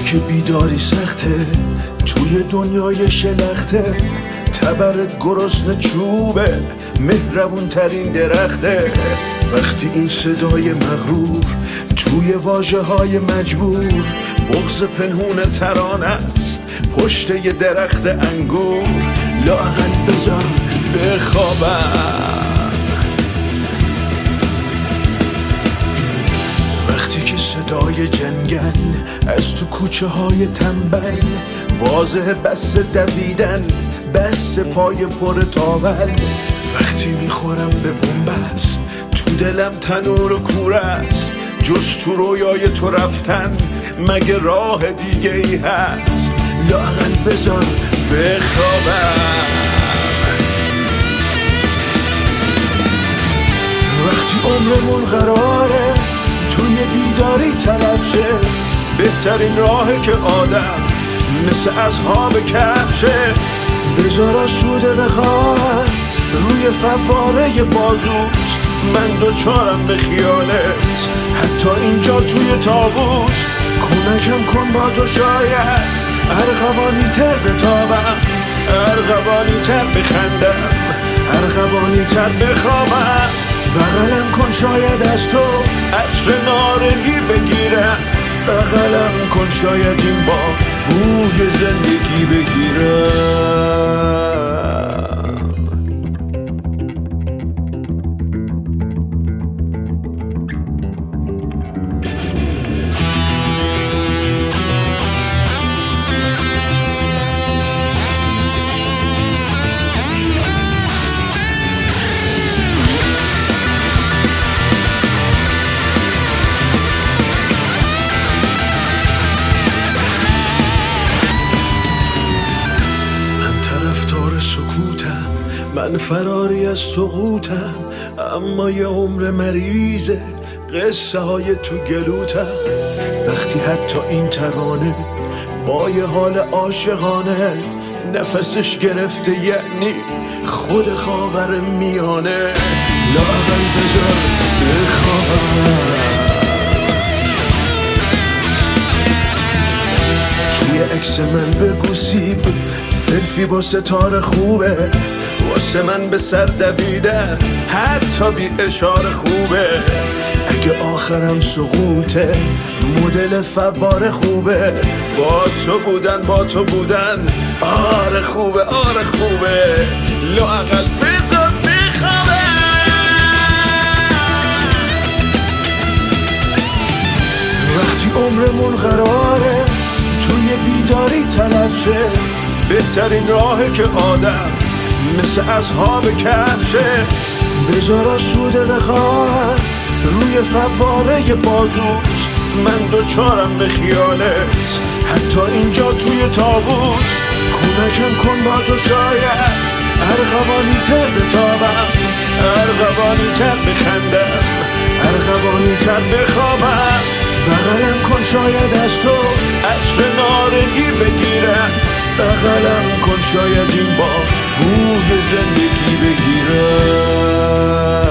که بیداری سخته توی دنیای شلخته، تبرت گرسنه چوبه مهربون ترین درخته. وقتی این صدای مغرور توی واژه های مجبور، بغض پنهون ترانه است پشت یه درخت انگور. لااقل بذار بخوابم وقتی که صدای جنگل از تو کوچه های تنبل، واضح بس دویدن بس پای پر تاول. وقتی میخورم به بنبست تو دلم تنور و کور است، جز تو رویای تو رفتن مگه راه دیگه ای هست؟ لااقل بذار بخوابم وقتی عمرمون قراره توی بیداری تلف شه، بهترین راهه که آدم مثل اصحاب کهف شه. بذار آسوده بخواه روی فواره بازوت، من دوچارم به خیالت حتی اینجا توی تابوت. کمکم کن با تو شاید ارغوانی تر بتابم، ارغوانی تر بخندم، ارغوانی تر بخوابم. بغلم کن شاید از تو عطر نارنگی بگیرم، بغلم کن شاید این بار بوی زندگی بگیرم. من فراری از سقوطم، اما یه عمر مریضه قصه های تو گلوتم. وقتی حتی این ترانه با یه حال عاشقانه نفسش گرفته، یعنی خود خاور میانه. لااقل بذار بخوابم توی عکس من بگو سیب سلفی با ستاره خوبه، واسه من به سر دویدن حتی بی اشاره خوبه. اگه آخرم سقوطه مدل فوار خوبه، با تو بودن با تو بودن آره خوبه آره خوبه. لااقل بذار بخوابم وقتی عمرمون قراره توی بیداری تلف شه، بهترین راهه که آدم مثل اصحاب کهف شه. بذار آسوده بخواه روی فواره بازوت، من دوچارم به خیالت حتی اینجا توی تابوت. کمکم کن با تو شاید ارغوانی تر بتابم، ارغوانی تر بخندم، ارغوانی تر بخوابم. بغلم کن شاید از تو عطر نارنگی بگیرم، بغلم کن شاید این بار بوی زندگی بگیرم.